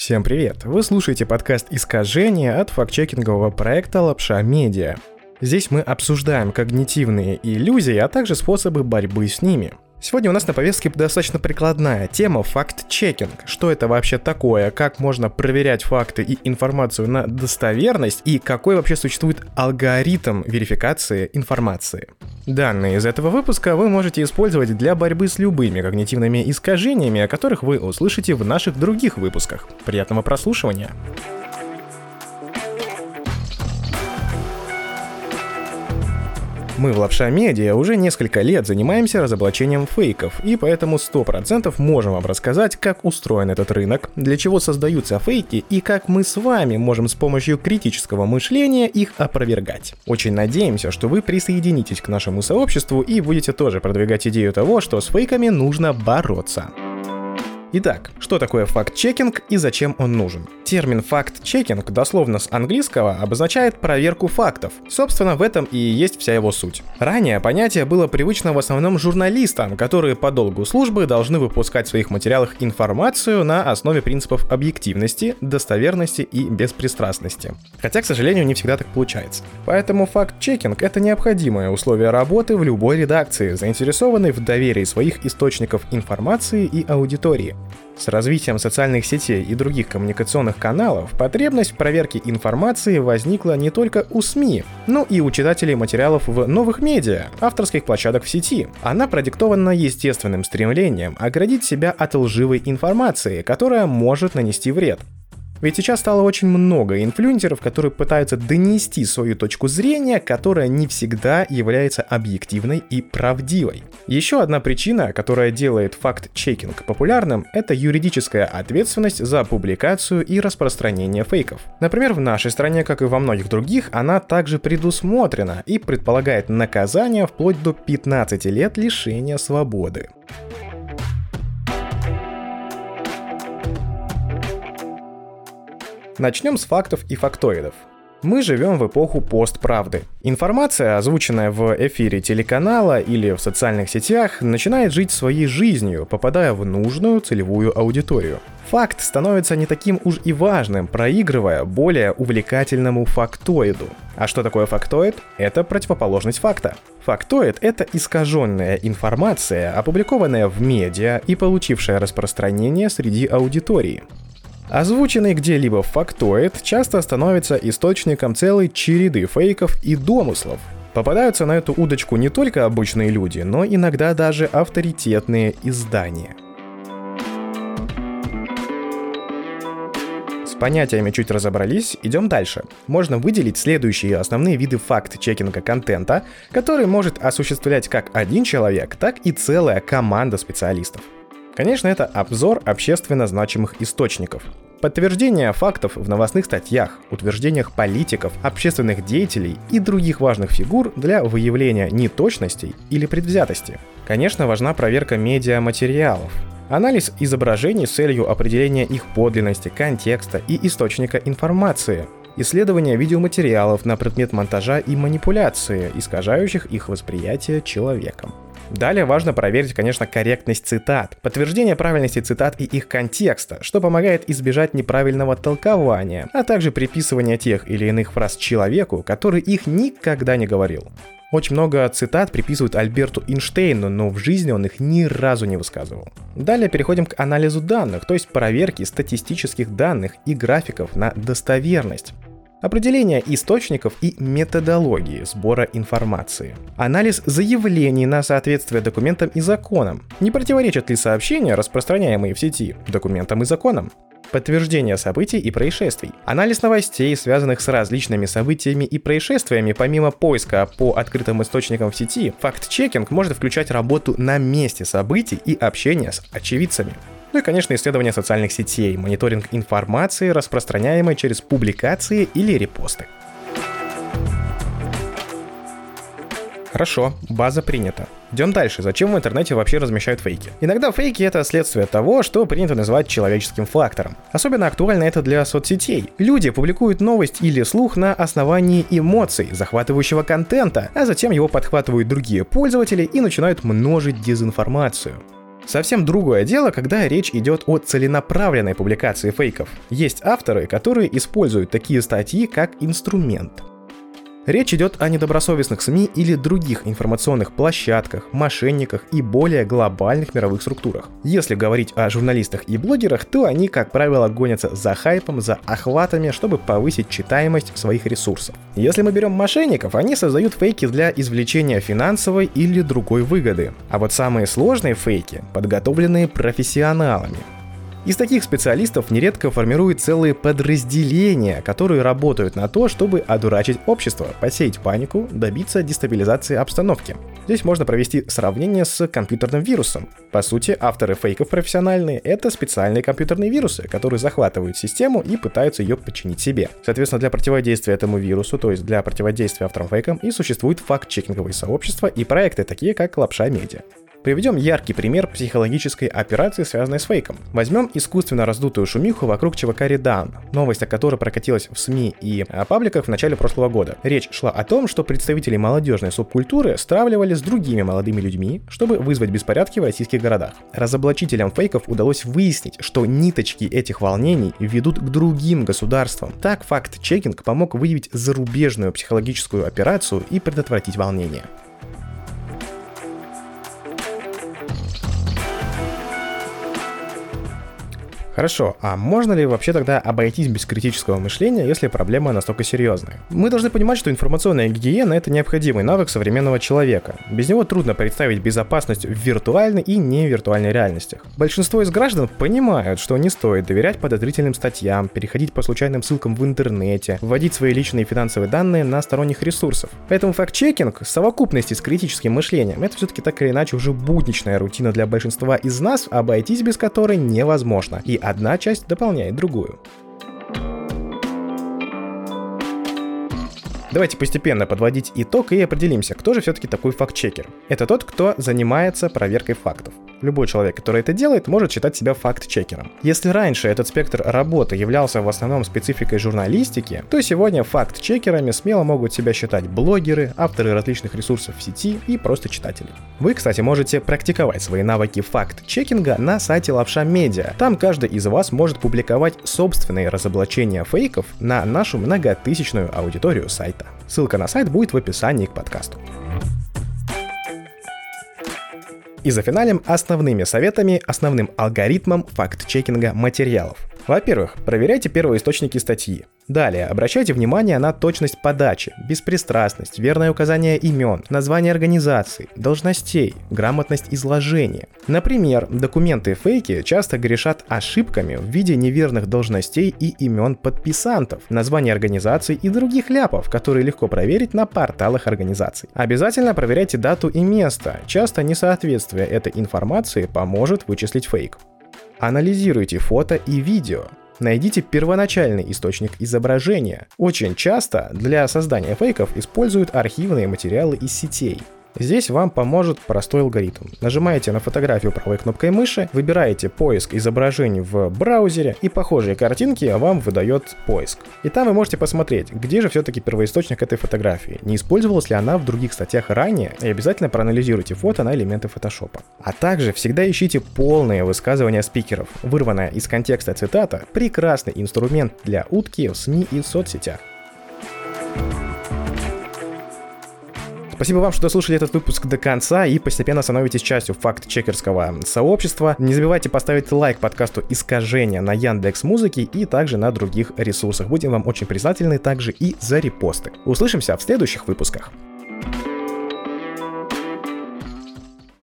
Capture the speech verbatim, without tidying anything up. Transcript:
Всем привет! Вы слушаете подкаст «Искажение» от фактчекингового проекта «Лапша Медиа». Здесь мы обсуждаем когнитивные иллюзии, а также способы борьбы с ними. Сегодня у нас на повестке достаточно прикладная тема факт-чекинг. Что это вообще такое, как можно проверять факты и информацию на достоверность, и какой вообще существует алгоритм верификации информации. Данные из этого выпуска вы можете использовать для борьбы с любыми когнитивными искажениями, о которых вы услышите в наших других выпусках. Приятного прослушивания! Мы в Лапша Медиа уже несколько лет занимаемся разоблачением фейков, и поэтому сто процентов можем вам рассказать, как устроен этот рынок, для чего создаются фейки и как мы с вами можем с помощью критического мышления их опровергать. Очень надеемся, что вы присоединитесь к нашему сообществу и будете тоже продвигать идею того, что с фейками нужно бороться. Итак, что такое факт-чекинг и зачем он нужен? Термин факт-чекинг дословно с английского обозначает проверку фактов. Собственно, в этом и есть вся его суть. Ранее понятие было привычно в основном журналистам, которые по долгу службы должны выпускать в своих материалах информацию на основе принципов объективности, достоверности и беспристрастности. Хотя, к сожалению, не всегда так получается. Поэтому факт-чекинг — это необходимое условие работы в любой редакции, заинтересованной в доверии своих источников информации и аудитории. С развитием социальных сетей и других коммуникационных каналов потребность в проверке информации возникла не только у СМИ, но и у читателей материалов в новых медиа, авторских площадок в сети. Она продиктована естественным стремлением оградить себя от лживой информации, которая может нанести вред. Ведь сейчас стало очень много инфлюенсеров, которые пытаются донести свою точку зрения, которая не всегда является объективной и правдивой. Еще одна причина, которая делает факт-чекинг популярным, это юридическая ответственность за публикацию и распространение фейков. Например, в нашей стране, как и во многих других, она также предусмотрена и предполагает наказание вплоть до пятнадцати лет лишения свободы. Начнем с фактов и фактоидов. Мы живем в эпоху постправды. Информация, озвученная в эфире телеканала или в социальных сетях, начинает жить своей жизнью, попадая в нужную целевую аудиторию. Факт становится не таким уж и важным, проигрывая более увлекательному фактоиду. А что такое фактоид? Это противоположность факта. Фактоид — это искаженная информация, опубликованная в медиа и получившая распространение среди аудитории. Озвученный где-либо фактоид часто становится источником целой череды фейков и домыслов. Попадаются на эту удочку не только обычные люди, но иногда даже авторитетные издания. С понятиями чуть разобрались, идем дальше. Можно выделить следующие основные виды факт-чекинга контента, который может осуществлять как один человек, так и целая команда специалистов. Конечно, это обзор общественно значимых источников. Подтверждение фактов в новостных статьях, утверждениях политиков, общественных деятелей и других важных фигур для выявления неточностей или предвзятости. Конечно, важна проверка медиаматериалов. Анализ изображений с целью определения их подлинности, контекста и источника информации. Исследование видеоматериалов на предмет монтажа и манипуляции, искажающих их восприятие человеком. Далее важно проверить, конечно, корректность цитат, подтверждение правильности цитат и их контекста, что помогает избежать неправильного толкования, а также приписывания тех или иных фраз человеку, который их никогда не говорил. Очень много цитат приписывают Альберту Эйнштейну, но в жизни он их ни разу не высказывал. Далее переходим к анализу данных, то есть проверке статистических данных и графиков на достоверность. Определение источников и методологии сбора информации. Анализ заявлений на соответствие документам и законам. Не противоречат ли сообщения, распространяемые в сети, документам и законам? Подтверждение событий и происшествий. Анализ новостей, связанных с различными событиями и происшествиями, помимо поиска по открытым источникам в сети, факт-чекинг может включать работу на месте событий и общение с очевидцами. Ну и, конечно, исследование социальных сетей, мониторинг информации, распространяемой через публикации или репосты. Хорошо, база принята. Идем дальше. Зачем в интернете вообще размещают фейки? Иногда фейки — это следствие того, что принято называть человеческим фактором. Особенно актуально это для соцсетей. Люди публикуют новость или слух на основании эмоций, захватывающего контента, а затем его подхватывают другие пользователи и начинают множить дезинформацию. Совсем другое дело, когда речь идет о целенаправленной публикации фейков. Есть авторы, которые используют такие статьи как инструмент. Речь идет о недобросовестных СМИ или других информационных площадках, мошенниках и более глобальных мировых структурах. Если говорить о журналистах и блогерах, то они, как правило, гонятся за хайпом, за охватами, чтобы повысить читаемость своих ресурсов. Если мы берем мошенников, они создают фейки для извлечения финансовой или другой выгоды. А вот самые сложные фейки подготовленные профессионалами. Из таких специалистов нередко формируют целые подразделения, которые работают на то, чтобы одурачить общество, посеять панику, добиться дестабилизации обстановки. Здесь можно провести сравнение с компьютерным вирусом. По сути, авторы фейков профессиональные — это специальные компьютерные вирусы, которые захватывают систему и пытаются ее подчинить себе. Соответственно, для противодействия этому вирусу, то есть для противодействия авторам фейкам, и существуют факт-чекинговые сообщества и проекты, такие как Лапша Медиа. Приведем яркий пример психологической операции, связанной с фейком. Возьмем искусственно раздутую шумиху вокруг ЧВК Редан, новость о которой прокатилась в СМИ и пабликах в начале прошлого года. Речь шла о том, что представители молодежной субкультуры стравливали с другими молодыми людьми, чтобы вызвать беспорядки в российских городах. Разоблачителям фейков удалось выяснить, что ниточки этих волнений ведут к другим государствам. Так факт-чекинг помог выявить зарубежную психологическую операцию и предотвратить волнения. Хорошо, а можно ли вообще тогда обойтись без критического мышления, если проблема настолько серьезная? Мы должны понимать, что информационная гигиена — это необходимый навык современного человека. Без него трудно представить безопасность в виртуальной и невиртуальной реальностях. Большинство из граждан понимают, что не стоит доверять подозрительным статьям, переходить по случайным ссылкам в интернете, вводить свои личные финансовые данные на сторонних ресурсах. Поэтому факт-чекинг в совокупности с критическим мышлением — это все-таки так или иначе уже будничная рутина для большинства из нас, обойтись без которой невозможно. И одна часть дополняет другую. Давайте постепенно подводить итог и определимся, кто же все-таки такой факт-чекер. Это тот, кто занимается проверкой фактов. Любой человек, который это делает, может считать себя факт-чекером. Если раньше этот спектр работы являлся в основном спецификой журналистики, то сегодня факт-чекерами смело могут себя считать блогеры, авторы различных ресурсов в сети и просто читатели. Вы, кстати, можете практиковать свои навыки факт-чекинга на сайте Лапша Медиа. Там каждый из вас может публиковать собственные разоблачения фейков на нашу многотысячную аудиторию сайта. Ссылка на сайт будет в описании к подкасту. И зафиналим основными советами, основным алгоритмом факт-чекинга материалов. Во-первых, проверяйте первоисточники статьи. Далее, обращайте внимание на точность подачи, беспристрастность, верное указание имен, название организаций, должностей, грамотность изложения. Например, документы-фейки часто грешат ошибками в виде неверных должностей и имен подписантов, названий организаций и других ляпов, которые легко проверить на порталах организаций. Обязательно проверяйте дату и место. Часто несоответствие этой информации поможет вычислить фейк. Анализируйте фото и видео. Найдите первоначальный источник изображения. Очень часто для создания фейков используют архивные материалы из сетей. Здесь вам поможет простой алгоритм. Нажимаете на фотографию правой кнопкой мыши, выбираете поиск изображений в браузере, и похожие картинки вам выдает поиск. И там вы можете посмотреть, где же все-таки первоисточник этой фотографии, не использовалась ли она в других статьях ранее, и обязательно проанализируйте фото на элементы фотошопа. А также всегда ищите полные высказывания спикеров. Вырванная из контекста цитата – прекрасный инструмент для утки в СМИ и соцсетях. Спасибо вам, что дослушали этот выпуск до конца и постепенно становитесь частью факт-чекерского сообщества. Не забывайте поставить лайк подкасту «Искажения» на Яндекс.Музыке и также на других ресурсах. Будем вам очень признательны также и за репосты. Услышимся в следующих выпусках.